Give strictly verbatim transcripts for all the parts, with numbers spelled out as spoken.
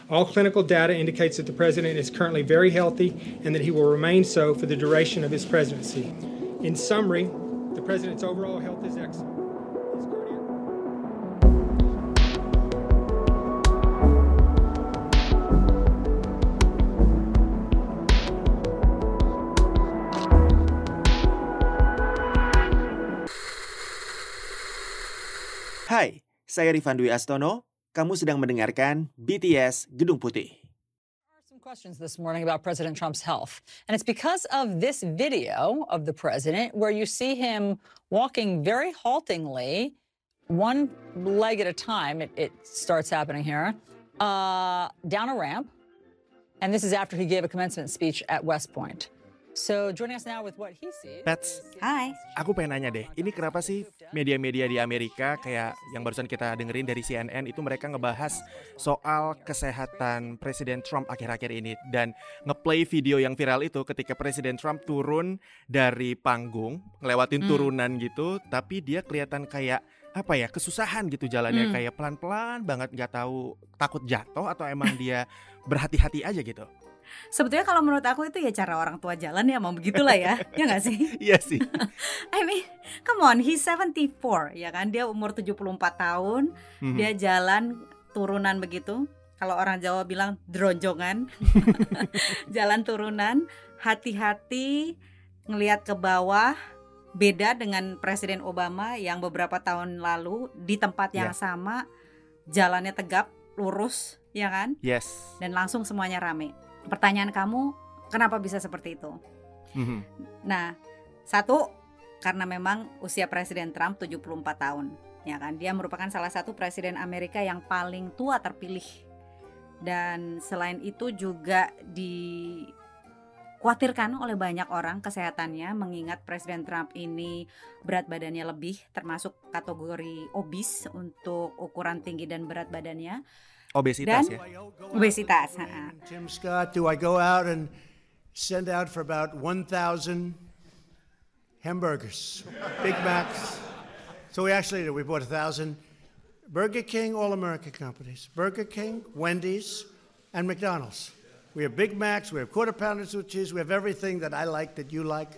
All clinical data indicates that the president is currently very healthy and that he will remain so for the duration of his presidency. In summary, the president's overall health is excellent. Hai, saya Rifan Dwi Astono. Kamu sedang mendengarkan B T S Gedung Putih. Some questions this morning about President Trump's health. And it's because of this video of the president where you see him walking very haltingly, one leg at a time, it, it starts happening here, uh, down a ramp. And this is after he gave a commencement speech at West Point. So joining us now with what he sees. Pets, Hai. aku pengen nanya deh, ini kenapa sih media-media di Amerika kayak yang barusan kita dengerin dari C N N itu mereka ngebahas soal kesehatan Presiden Trump akhir-akhir ini dan ngeplay video yang viral itu ketika Presiden Trump turun dari panggung, ngelewatin Hmm. turunan gitu, tapi dia kelihatan kayak apa ya, kesusahan gitu jalannya, Hmm. kayak pelan-pelan banget, nggak tahu takut jatuh atau emang dia berhati-hati aja gitu. Sebetulnya kalau menurut aku itu ya cara orang tua jalan ya, mau begitulah ya. Ya nggak sih? Iya sih. I mean, come on, he's seventy-four ya kan. Dia umur tujuh puluh empat tahun, Mhm. dia jalan turunan begitu. Kalau orang Jawa bilang dronjongan. Jalan turunan, hati-hati ngelihat ke bawah. Beda dengan Presiden Obama yang beberapa tahun lalu di tempat yang Ya. sama, jalannya tegap, lurus, ya kan? Yes. Dan langsung semuanya rame. Pertanyaan kamu, kenapa bisa seperti itu? Mhm. Nah, satu, karena memang usia Presiden Trump tujuh puluh empat tahun, ya kan? Dia merupakan salah satu presiden Amerika yang paling tua terpilih. Dan selain itu juga dikhawatirkan oleh banyak orang kesehatannya, mengingat Presiden Trump ini berat badannya lebih, termasuk kategori obes untuk ukuran tinggi dan berat badannya. Obesitas Dan ya. obesitas. ha-ha. Tim Scott, do I go out and send out for about one thousand hamburgers, Big Macs? So we actually did. We bought one thousand Burger King, all American companies. Burger King, Wendy's, and McDonald's. We have Big Macs, we have quarter pounders with cheese, we have everything that I like, that you like.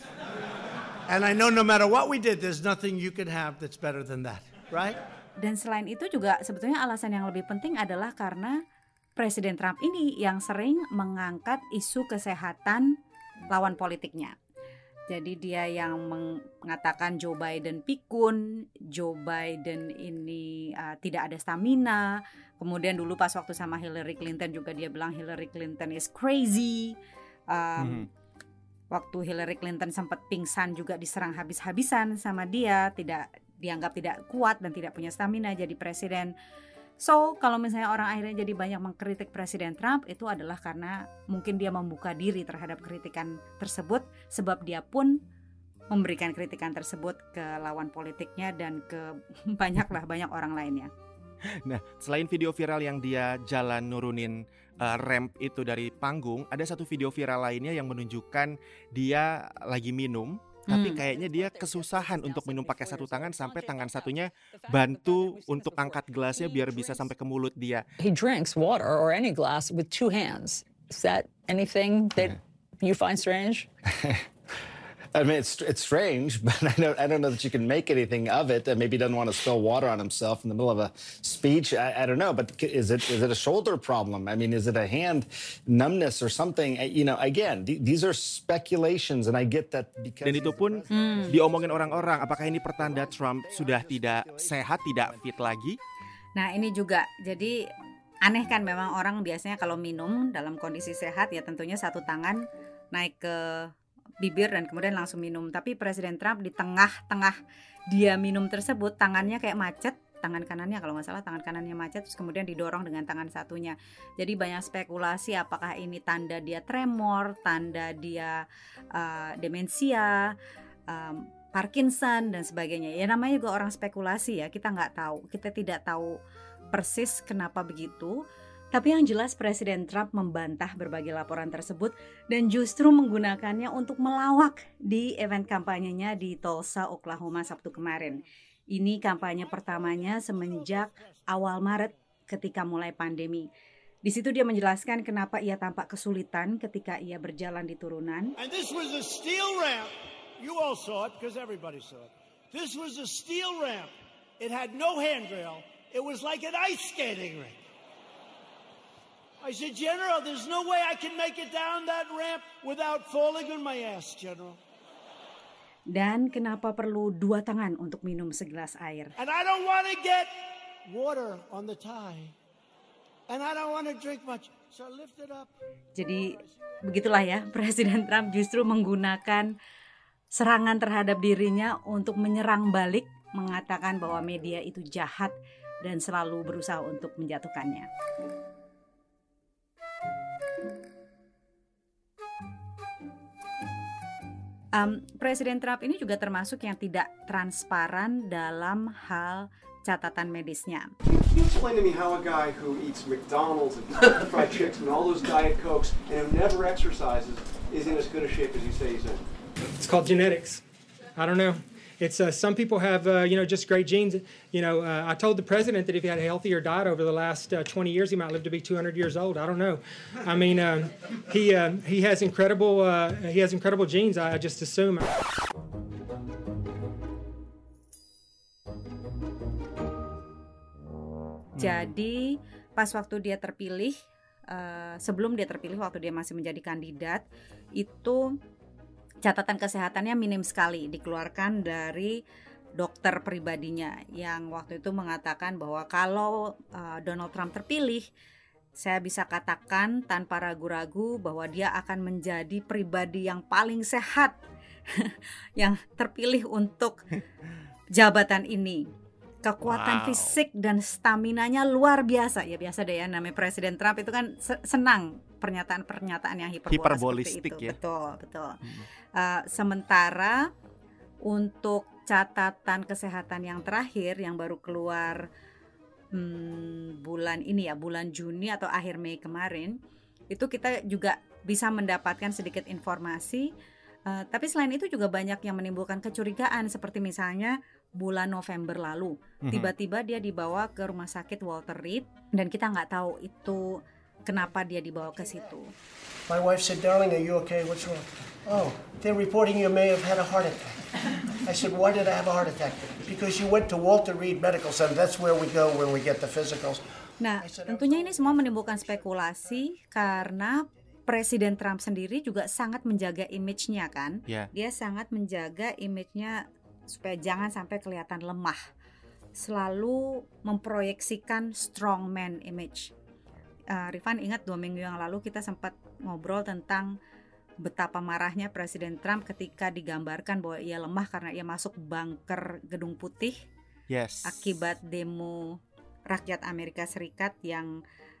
And I know no matter what we did, there's nothing you can have that's better than that, right? Dan selain itu juga sebetulnya alasan yang lebih penting adalah karena Presiden Trump ini yang sering mengangkat isu kesehatan lawan politiknya. Jadi dia yang mengatakan Joe Biden pikun, Joe Biden ini uh, tidak ada stamina. Kemudian dulu pas waktu sama Hillary Clinton juga dia bilang Hillary Clinton is crazy. Um, Mhm. Waktu Hillary Clinton sempat pingsan juga diserang habis-habisan sama dia, tidak dianggap tidak kuat dan tidak punya stamina jadi presiden. So, kalau misalnya orang akhirnya jadi banyak mengkritik Presiden Trump, itu adalah karena mungkin dia membuka diri terhadap kritikan tersebut, sebab dia pun memberikan kritikan tersebut ke lawan politiknya dan ke banyaklah banyak orang lainnya. Nah, selain video viral yang dia jalan nurunin uh, ramp itu dari panggung, ada satu video viral lainnya yang menunjukkan dia lagi minum. Tapi Hmm. kayaknya dia kesusahan untuk minum pakai satu tangan sampai tangan satunya bantu untuk angkat gelasnya biar bisa sampai ke mulut dia. He drinks water or any glass with two hands. Is that anything that you find strange? I mean, it's it's strange, but I don't I don't know that you can make anything of it. Uh, maybe he doesn't want to spill water on himself in the middle of a speech. I, I don't know, but is it is it a shoulder problem? I mean, is it a hand numbness or something? Uh, You know, again, th- these are speculations, and I get that because. Dan itu pun diomongin orang-orang, apakah ini pertanda Trump sudah tidak sehat, tidak fit lagi? Nah, ini juga jadi aneh kan, memang orang biasanya kalau minum dalam kondisi sehat ya tentunya satu tangan naik ke bibir dan kemudian langsung minum. Tapi Presiden Trump di tengah-tengah dia minum tersebut tangannya kayak macet, tangan kanannya kalau nggak salah tangan kanannya macet, terus kemudian didorong dengan tangan satunya. Jadi banyak spekulasi apakah ini tanda dia tremor, tanda dia uh, demensia, um, Parkinson dan sebagainya. Ya namanya juga orang spekulasi ya, kita nggak tahu, kita tidak tahu persis kenapa begitu. Tapi yang jelas Presiden Trump membantah berbagai laporan tersebut dan justru menggunakannya untuk melawak di event kampanyenya di Tulsa, Oklahoma Sabtu kemarin. Ini kampanye pertamanya semenjak awal Maret ketika mulai pandemi. Di situ dia menjelaskan kenapa ia tampak kesulitan ketika ia berjalan di turunan. And this was a steel ramp. You all saw it because everybody saw it. This was a steel ramp. It had no handrail. It was like an ice skating rink. I said, General, there's no way I can make it down that ramp without falling on my ass, General. Dan kenapa perlu dua tangan untuk minum segelas air? And I don't want to get water on the tie. And I don't want to drink much. So I lift it up. Jadi begitulah ya, Presiden Trump justru menggunakan serangan terhadap dirinya untuk menyerang balik, mengatakan bahwa media itu jahat dan selalu berusaha untuk menjatuhkannya. Um, Presiden Trump ini juga termasuk yang tidak transparan dalam hal catatan medisnya. Can you explain to me how a guy who eats McDonald's and fried chicken and all those Diet Cokes and who never exercises is in as good a shape as you say he's in? It's called genetics. I don't know. It's uh, some people have uh, you know just great genes. You know, uh, I told the president that if he had a healthier diet over the last uh, twenty years, he might live to be two hundred years old. I don't know. I mean, uh, he uh, he has incredible uh, he has incredible genes. I just assume. Jadi pas waktu dia terpilih, uh, sebelum dia terpilih, waktu dia masih menjadi kandidat, itu catatan kesehatannya minim sekali dikeluarkan dari dokter pribadinya yang waktu itu mengatakan bahwa kalau uh, Donald Trump terpilih, saya bisa katakan tanpa ragu-ragu bahwa dia akan menjadi pribadi yang paling sehat yang terpilih untuk jabatan ini. Kekuatan wow. fisik dan staminanya luar biasa. Ya biasa deh ya, namanya Presiden Trump itu kan senang pernyataan-pernyataan yang hiperbola hiperbolistik seperti itu. Ya. Betul, betul. Hmm. Uh, sementara untuk catatan kesehatan yang terakhir yang baru keluar hmm, bulan ini ya, bulan Juni atau akhir Mei kemarin, itu kita juga bisa mendapatkan sedikit informasi. Uh, tapi selain itu juga banyak yang menimbulkan kecurigaan, seperti misalnya bulan November lalu, mm-hmm. tiba-tiba dia dibawa ke rumah sakit Walter Reed dan kita nggak tahu itu kenapa dia dibawa ke situ. My wife said, "Darling, are you okay? What's wrong?" "Oh, they're reporting you may have had a heart attack." I said, "Why did I have a heart attack?" "Because you went to Walter Reed Medical Center. That's where we go when we get the physicals." Nah, tentunya ini semua menimbulkan spekulasi karena Presiden Trump sendiri juga sangat menjaga image-nya kan. Yeah. Dia sangat menjaga image-nya supaya jangan sampai kelihatan lemah. Selalu memproyeksikan strongman image. Uh, Rifan ingat dua minggu yang lalu kita sempat ngobrol tentang betapa marahnya Presiden Trump ketika digambarkan bahwa ia lemah karena ia masuk bunker Gedung Putih. Yes. Akibat demo rakyat Amerika Serikat yang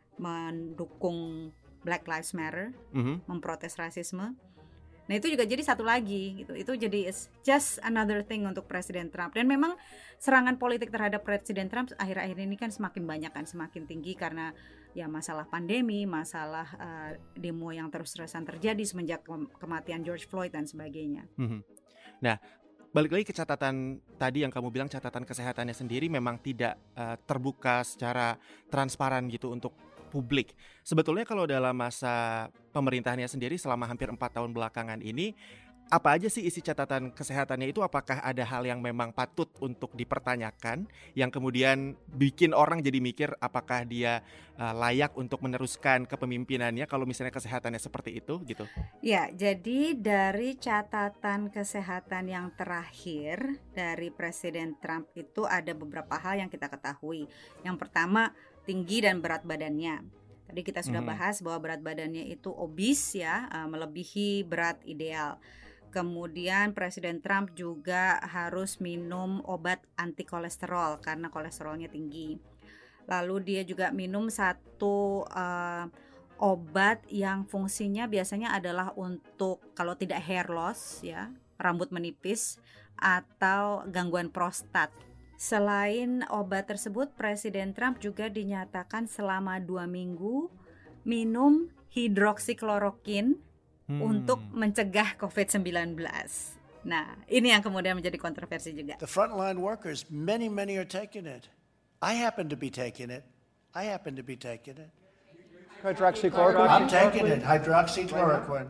mendukung Black Lives Matter, mm-hmm. memprotes rasisme. Nah itu juga jadi satu lagi gitu. Itu jadi just another thing untuk Presiden Trump. Dan memang serangan politik terhadap Presiden Trump akhir-akhir ini kan semakin banyak kan, semakin tinggi karena ya masalah pandemi, masalah uh, demo yang terus-terusan terjadi semenjak kematian George Floyd dan sebagainya. Mm-hmm. Nah, balik lagi ke catatan tadi yang kamu bilang, catatan kesehatannya sendiri memang tidak uh, terbuka secara transparan gitu untuk publik. Sebetulnya kalau dalam masa pemerintahannya sendiri selama hampir empat tahun belakangan ini, apa aja sih isi catatan kesehatannya itu? Apakah ada hal yang memang patut untuk dipertanyakan, yang kemudian bikin orang jadi mikir apakah dia uh, layak untuk meneruskan kepemimpinannya kalau misalnya kesehatannya seperti itu gitu? Ya, jadi dari catatan kesehatan yang terakhir dari Presiden Trump itu ada beberapa hal yang kita ketahui. Yang pertama, tinggi dan berat badannya. Tadi kita sudah hmm. bahas bahwa berat badannya itu obes ya, uh, melebihi berat ideal. Kemudian Presiden Trump juga harus minum obat anti kolesterol karena kolesterolnya tinggi. Lalu dia juga minum satu uh, obat yang fungsinya biasanya adalah untuk kalau tidak hair loss ya, rambut menipis atau gangguan prostat. Selain obat tersebut, Presiden Trump juga dinyatakan selama dua minggu minum hidroksikloroquine hmm. untuk mencegah covid sembilan belas. Nah, ini yang kemudian menjadi kontroversi juga. The frontline workers, many, many are taking it. I happen to be taking it. I happen to be taking it. hydroxychloroquine? I'm taking it, hydroxychloroquine.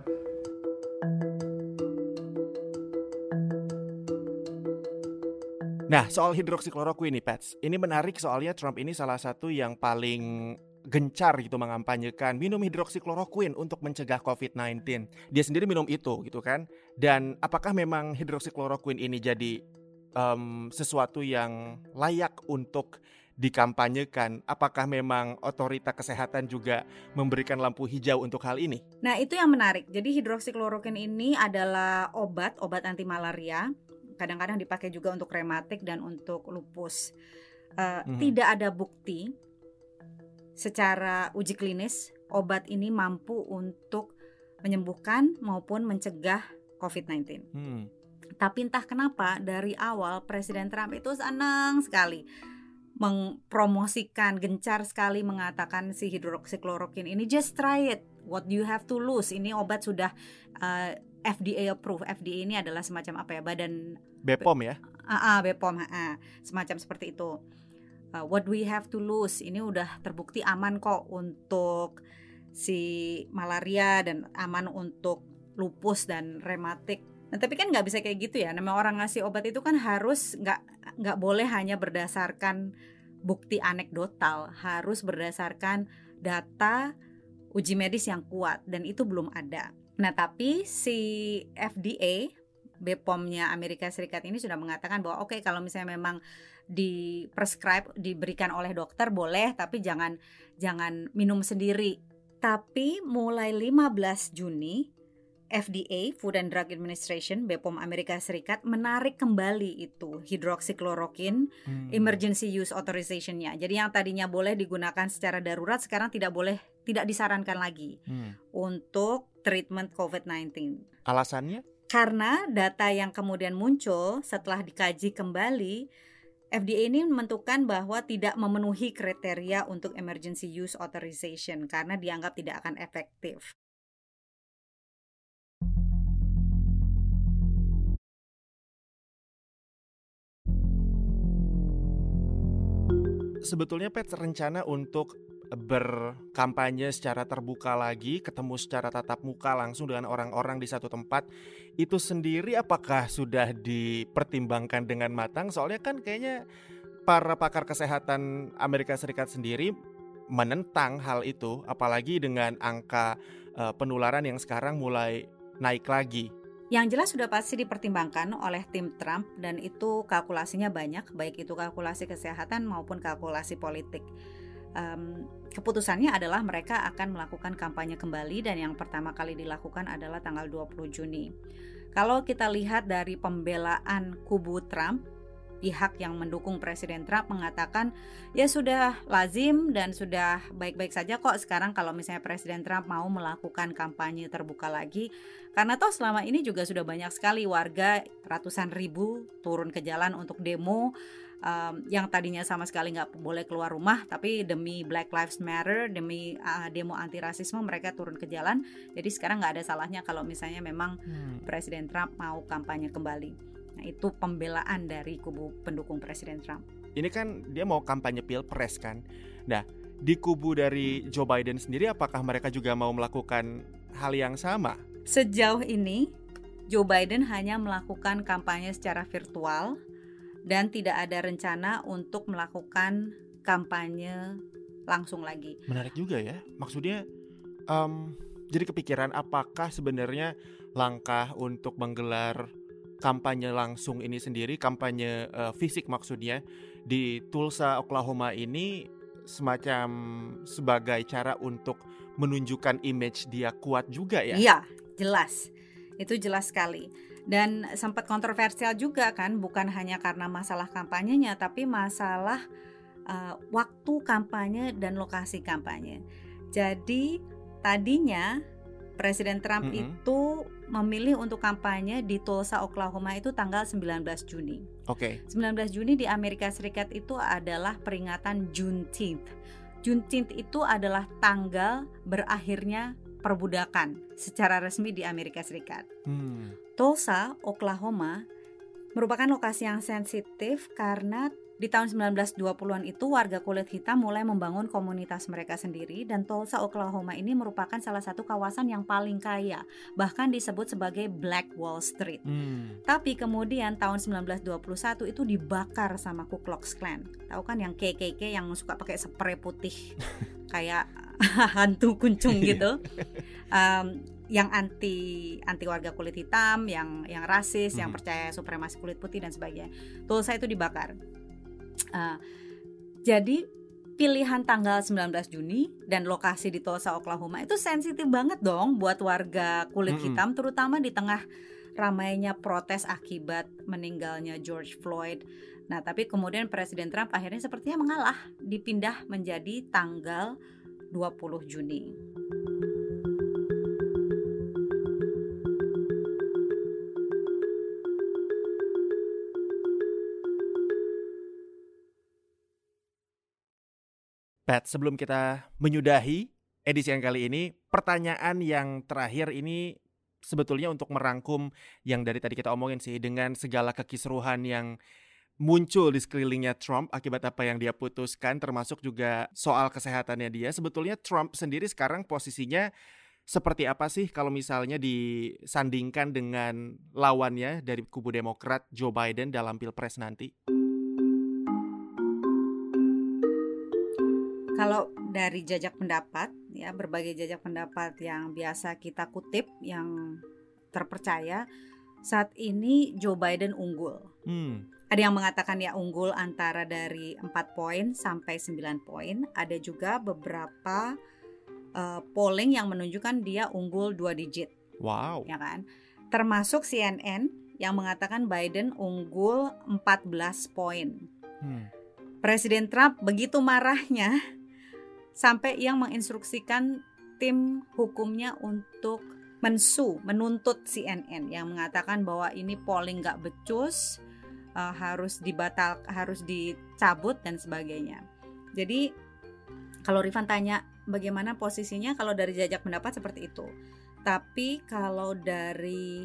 Nah, soal hidroksikloroquine nih, Pets. Ini menarik soalnya Trump ini salah satu yang paling gencar gitu mengampanyekan minum hidroksikloroquine untuk mencegah covid sembilan belas. Dia sendiri minum itu gitu kan. Dan apakah memang hidroksikloroquine ini jadi um, sesuatu yang layak untuk dikampanyekan? Apakah memang otoritas kesehatan juga memberikan lampu hijau untuk hal ini? Nah, itu yang menarik. Jadi hidroksikloroquine ini adalah obat, obat anti malaria. Kadang-kadang dipakai juga untuk rematik dan untuk lupus. Uh, hmm. Tidak ada bukti secara uji klinis obat ini mampu untuk menyembuhkan maupun mencegah covid sembilan belas. Hmm. Tapi entah kenapa dari awal Presiden Trump itu senang sekali mempromosikan, gencar sekali mengatakan si hidroksikloroquine ini, just try it, what you have to lose. Ini obat sudah uh, F D A approve. F D A ini adalah semacam apa ya, badan B P O M ya? Ah, uh, uh, B P O M, uh, semacam seperti itu. Uh, what we have to lose, ini udah terbukti aman kok untuk si malaria dan aman untuk lupus dan rematik. Nah, tapi kan nggak bisa kayak gitu ya. Namanya orang ngasih obat itu kan harus nggak nggak boleh hanya berdasarkan bukti anekdotal, harus berdasarkan data uji medis yang kuat, dan itu belum ada. Nah, tapi si F D A, B P O M-nya Amerika Serikat ini sudah mengatakan bahwa oke, okay, kalau misalnya memang di prescribe, diberikan oleh dokter boleh, tapi jangan jangan minum sendiri. Tapi mulai lima belas Juni F D A, Food and Drug Administration, B P O M Amerika Serikat menarik kembali itu hidroksikloroquine hmm. emergency use authorization-nya. Jadi yang tadinya boleh digunakan secara darurat sekarang tidak boleh, tidak disarankan lagi hmm. untuk treatment covid sembilan belas. Alasannya? Karena data yang kemudian muncul setelah dikaji kembali, F D A ini menentukan bahwa tidak memenuhi kriteria untuk emergency use authorization karena dianggap tidak akan efektif. Sebetulnya Pet rencana untuk berkampanye secara terbuka lagi, ketemu secara tatap muka langsung dengan orang-orang di satu tempat, itu sendiri apakah sudah dipertimbangkan dengan matang? Soalnya kan kayaknya para pakar kesehatan Amerika Serikat sendiri menentang hal itu, apalagi dengan angka uh, penularan yang sekarang mulai naik lagi. Yang jelas sudah pasti dipertimbangkan oleh tim Trump, dan itu kalkulasinya banyak, baik itu kalkulasi kesehatan maupun kalkulasi politik. Um, keputusannya adalah mereka akan melakukan kampanye kembali, dan yang pertama kali dilakukan adalah tanggal dua puluh Juni. Kalau kita lihat dari pembelaan kubu Trump, pihak yang mendukung Presiden Trump mengatakan ya sudah lazim dan sudah baik-baik saja kok sekarang kalau misalnya Presiden Trump mau melakukan kampanye terbuka lagi, karena toh selama ini juga sudah banyak sekali warga, ratusan ribu turun ke jalan untuk demo um, yang tadinya sama sekali nggak boleh keluar rumah, tapi demi Black Lives Matter, demi uh, demo anti rasisme mereka turun ke jalan. Jadi sekarang nggak ada salahnya kalau misalnya memang hmm. Presiden Trump mau kampanye kembali. Nah, itu pembelaan dari kubu pendukung Presiden Trump. Ini kan dia mau kampanye pilpres kan. Nah, di kubu dari Joe Biden sendiri apakah mereka juga mau melakukan hal yang sama? Sejauh ini Joe Biden hanya melakukan kampanye secara virtual dan tidak ada rencana untuk melakukan kampanye langsung lagi. Menarik juga ya. Maksudnya um, jadi kepikiran apakah sebenarnya langkah untuk menggelar kampanye langsung ini sendiri, kampanye uh, fisik maksudnya, di Tulsa, Oklahoma ini semacam sebagai cara untuk menunjukkan image dia kuat juga ya? Iya, jelas. Itu jelas sekali. Dan sempat kontroversial juga kan, bukan hanya karena masalah kampanyenya, tapi masalah uh, waktu kampanye dan lokasi kampanye. Jadi tadinya Presiden Trump mm-hmm. itu memilih untuk kampanye di Tulsa, Oklahoma itu tanggal sembilan belas Juni. Oke. Okay. sembilan belas Juni di Amerika Serikat itu adalah peringatan Juneteenth. Juneteenth itu adalah tanggal berakhirnya perbudakan secara resmi di Amerika Serikat. Hmm. Tulsa, Oklahoma merupakan lokasi yang sensitif karena Di tahun sembilan belas dua puluhan itu warga kulit hitam mulai membangun komunitas mereka sendiri dan Tulsa, Oklahoma ini merupakan salah satu kawasan yang paling kaya, bahkan disebut sebagai Black Wall Street. Hmm. Tapi kemudian tahun sembilan belas dua puluh satu itu dibakar sama Ku Klux Klan. Tahu kan yang K K K yang suka pakai spray putih kayak hantu kuncung gitu. Um, yang anti anti warga kulit hitam, yang yang rasis, hmm. yang percaya supremasi kulit putih dan sebagainya. Tulsa itu dibakar. Uh, jadi pilihan tanggal sembilan belas Juni dan lokasi di Tulsa, Oklahoma itu sensitif banget dong buat warga kulit mm-hmm. hitam, terutama di tengah ramainya protes akibat meninggalnya George Floyd. Nah, tapi kemudian Presiden Trump akhirnya sepertinya mengalah, dipindah menjadi tanggal dua puluh Juni. Pat, sebelum kita menyudahi edisi yang kali ini, pertanyaan yang terakhir ini sebetulnya untuk merangkum yang dari tadi kita omongin sih, dengan segala kekisruhan yang muncul di sekelilingnya Trump akibat apa yang dia putuskan, termasuk juga soal kesehatannya dia. Sebetulnya Trump sendiri sekarang posisinya seperti apa sih kalau misalnya disandingkan dengan lawannya dari kubu Demokrat, Joe Biden, dalam Pilpres nanti? Kalau dari jajak pendapat, ya berbagai jajak pendapat yang biasa kita kutip, yang terpercaya, saat ini Joe Biden unggul. Hmm. Ada yang mengatakan ya unggul antara dari empat poin sampai sembilan poin. Ada juga beberapa uh, polling yang menunjukkan dia unggul dua digit. Wow. Ya kan? Termasuk C N N yang mengatakan Biden unggul empat belas poin. Hmm. Presiden Trump begitu marahnya sampai yang menginstruksikan tim hukumnya untuk mensu, menuntut C N N yang mengatakan bahwa ini polling gak becus, uh, harus dibatal, harus dicabut dan sebagainya. Jadi kalau Rifan tanya bagaimana posisinya, kalau dari jajak pendapat seperti itu. Tapi kalau dari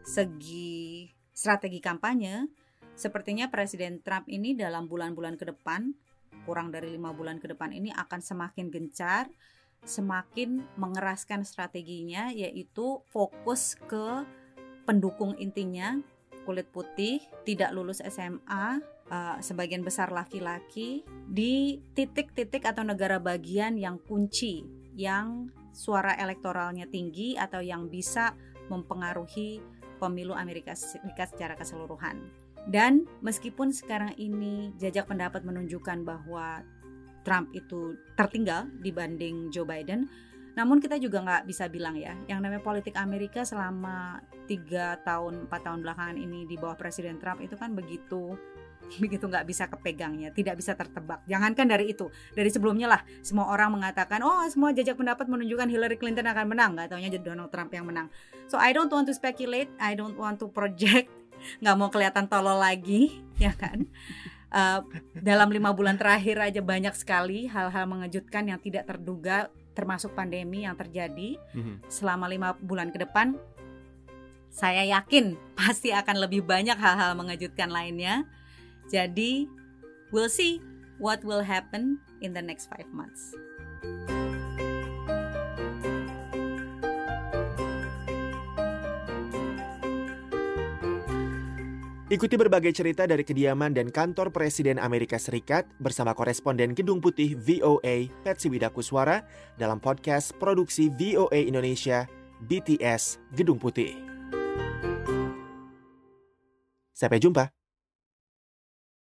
segi strategi kampanye, sepertinya Presiden Trump ini dalam bulan-bulan ke depan, kurang dari lima bulan ke depan ini akan semakin gencar, semakin mengeraskan strateginya, yaitu fokus ke pendukung intinya, kulit putih, tidak lulus S M A, uh, sebagian besar laki-laki, di titik-titik atau negara bagian yang kunci, yang suara elektoralnya tinggi atau yang bisa mempengaruhi pemilu Amerika Serikat secara keseluruhan. Dan meskipun sekarang ini jajak pendapat menunjukkan bahwa Trump itu tertinggal dibanding Joe Biden, namun kita juga nggak bisa bilang ya, yang namanya politik Amerika selama tiga tahun, empat tahun belakangan ini di bawah Presiden Trump itu kan begitu begitu nggak bisa kepegangnya, tidak bisa tertebak. Jangankan dari itu, dari sebelumnya lah semua orang mengatakan, oh semua jajak pendapat menunjukkan Hillary Clinton akan menang, nggak taunya Donald Trump yang menang. So I don't want to speculate, I don't want to project, nggak mau kelihatan tolol lagi, ya kan? Uh, dalam lima bulan terakhir aja banyak sekali hal-hal mengejutkan yang tidak terduga, termasuk pandemi yang terjadi. Mm-hmm. Selama lima bulan ke depan, saya yakin pasti akan lebih banyak hal-hal mengejutkan lainnya. Jadi, we'll see what will happen in the next five months. Ikuti berbagai cerita dari kediaman dan kantor Presiden Amerika Serikat bersama koresponden Gedung Putih V O A, Patsy Widakuswara, dalam podcast produksi V O A Indonesia, B T S Gedung Putih. Sampai jumpa.